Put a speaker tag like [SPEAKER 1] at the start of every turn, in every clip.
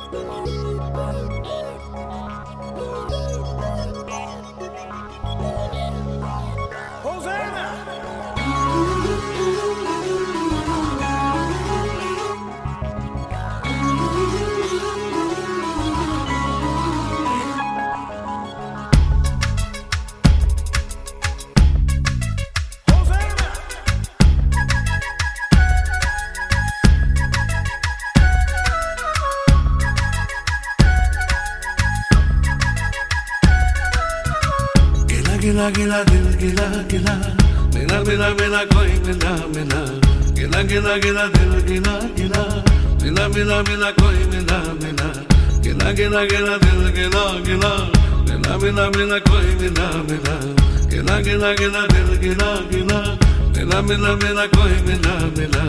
[SPEAKER 1] गिला गिला दिल गिला गिला मिला मिला मिला कोई मिला मिला गिला गिला गिला दिल गिला गिला मिला मिला मिला कोई मिला मिला गिला गिला गिला दिल गिला गिला मिला मिला मिला कोई मिला मिला गिला गिला गिला दिल गिला गिला मिला मिला मिला कोई मिला मिला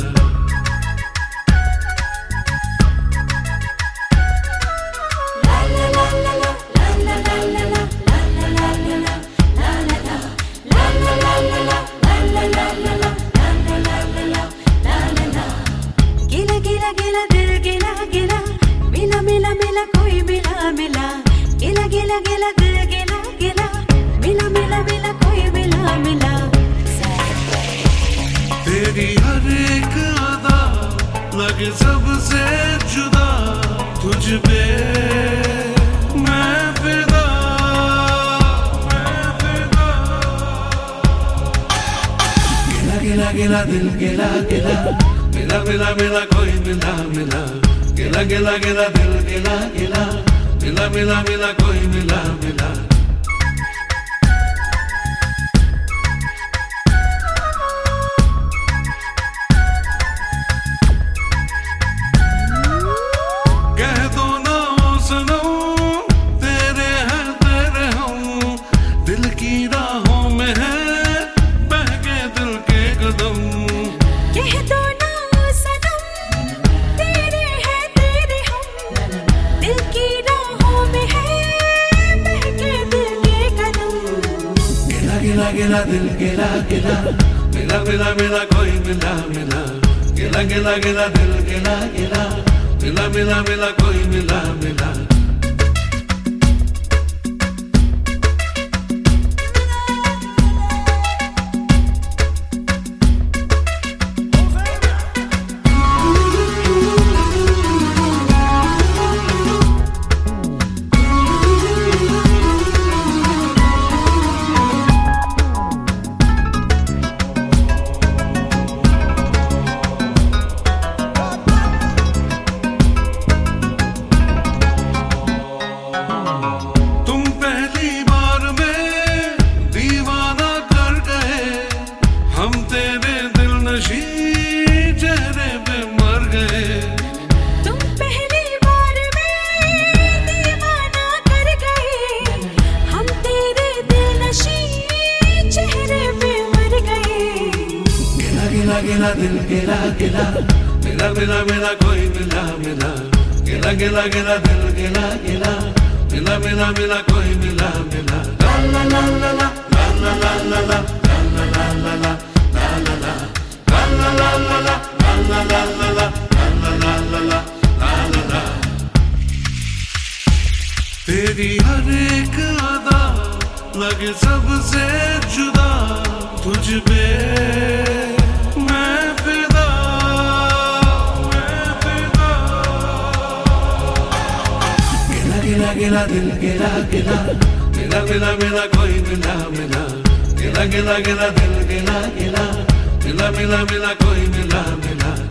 [SPEAKER 2] गिला गिला दिल गिला गिला मिला मिला मिला कोई मिला मिला गिला गिला गिला दिल गिला गिला मिला मिला मिला कोई मिला मिला
[SPEAKER 1] तेरी हर एक अदा लगे सबसे जुदा तुझ पे मैं फिदा गिला गिला गिला दिल गिला गिला मिला मिला मिला कोई मिला मिला गिला गिला गिला दिल गिला गिला मिला मिला मिला कोई मिला मिला कह दो ना सनम तेरे हैं तेरे हम दिल की राहों में है बहके दिल के कदम
[SPEAKER 2] कह दो ना सनम तेरे हैं तेरे हम दिल की राहों में है बहके दिल के कदम
[SPEAKER 1] गिला गिला गिला दिल गिला गिला मिला मिला मिला कोई मिला मिला गिला गिला गिला दिल गिला गिला मिला मिला मिला कोई मिला मिला चेहरे पे मर गए
[SPEAKER 2] तुम पहली बार में दीवाना कर गए हम तेरे दिल नशी चेहरे पे मर गए
[SPEAKER 1] गिला गिला गिला दिल गिला गिला मिला मिला मिला कोई मिला मिला गिला गिला गिला दिल गिला गिला मिला मिला मिला कोई मिला मिला ला ला ला ला ला ला ला ला ला ला तेरी हर एक अदा लगे सबसे जुदा तुझ पे मैं फिदा गिला गिला गिला दिल गिला गिला मिला मिला मिला कोई मिला मिला गिला गिला गिला दिल गिला गिला मिला मिला मिला कोई मिला मिला